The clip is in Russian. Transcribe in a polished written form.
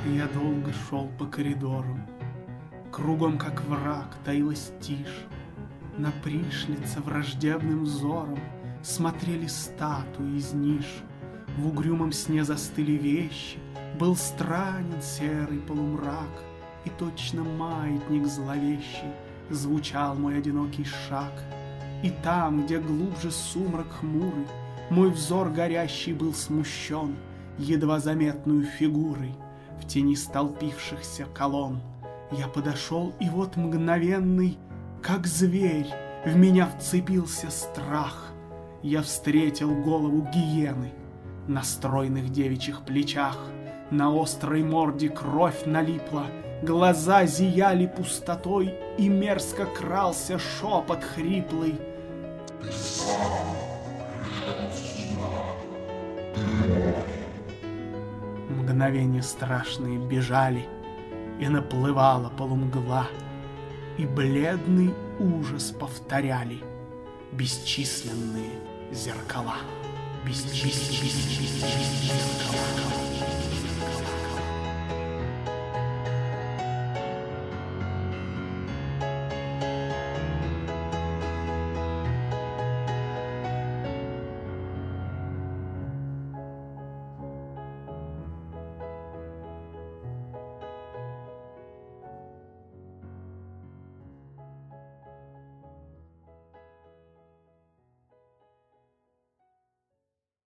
Я долго шел по коридорам, кругом, как враг, таилась тишь. На пришлица враждебным взором смотрели статуи из ниш. В угрюмом сне застыли вещи, был странен серый полумрак, и точно маятник зловещий звучал мой одинокий шаг. И там, где глубже сумрак хмурый, мой взор горящий был смущен едва заметную фигурой в тени столпившихся колонн. Я подошел, и вот мгновенный, как зверь, в меня вцепился страх. Я встретил голову гиены на стройных девичьих плечах. На острой морде кровь налипла, глаза зияли пустотой, и мерзко крался шепот хриплый. Мгновения страшные бежали, и наплывала полумгла, и бледный ужас повторяли бесчисленные зеркала. Бесчисленные зеркала.